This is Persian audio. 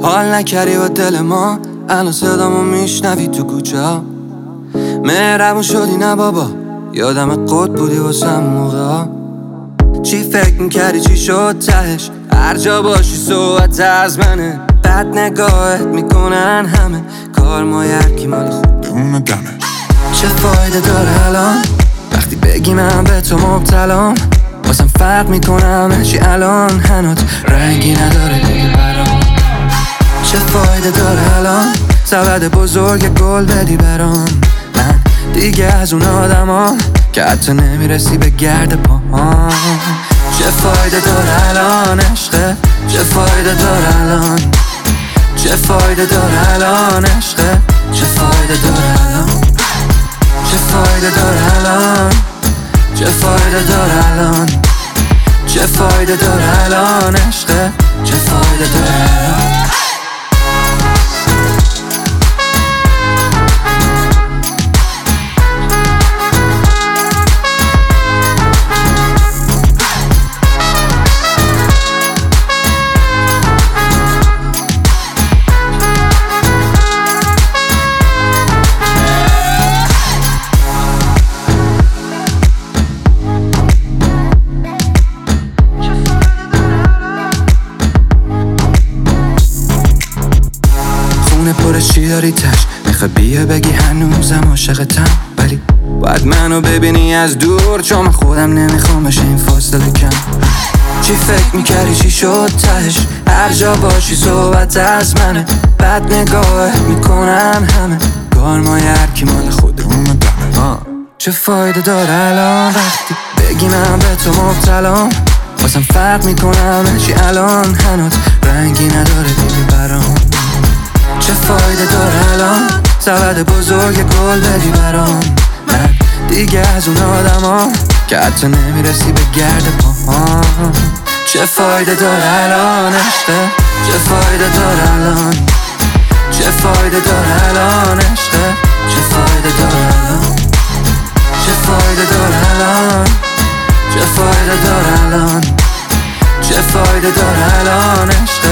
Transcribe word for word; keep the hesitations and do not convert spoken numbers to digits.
حال نکردی با دل ما، الان صدامو میشنوی تو کوچه ها. مهربون شدی نه بابا، یادم قد بودی واسه همون موقع ها. چی فکر میکردی چی شد تهش؟ هر جا باشی صحبت از منه. بد نگاهت میکنن همه، کار مای هرکی مال خودمونه دمه. چه فایده داره الان وقتی بگی من به تو مبتلام؟ واسم فرق میکنم چی الان هنوز رنگی نداره دیگه برام. چه فایده داره الان سبد بزرگ گل بدی برام؟ من دیگه از اون آدمام که حتی نمیرسی به گرد پاهام. چه فایده داره الان عشقه؟ چه فایده داره الان؟ چه فایده داره الان عشقه؟ چه فایده داره الان؟ چه فایده داره الان؟ چه فایده داره الان؟ چه فایده داره الان عشقه؟ چه فایده داره الان؟ پر چی داری تش؟ میخوای بیا بگی هنوزم عاشقتم، ولی باید منو ببینی از دور، چون من خودم نمیخوام بشه این فاصله کم. چی فکر میکردی چی شد تهش؟ هر جا باشی صحبت از منه. بد نگاهت میکنن همه، کار مای هرکی مال خودمونه دمه. چه فایده داره الان وقتی بگی من به تو مبتلام؟ واسم فرق میکنم چی الان هنوز رنگی نداره دیگه برام. چه فایده داره الان سبد بزرگ گل بدی برام؟ من دیگه از اون آدمام که حتی نمیرسی به گرد پاهام. چه فایده داره الان عشقه؟ چه فایده داره الان؟ چه فایده داره الان عشقه؟ چه فایده داره الان؟ چه فایده داره الان؟ چه فایده داره الان؟ چه فایده داره الان عشقه؟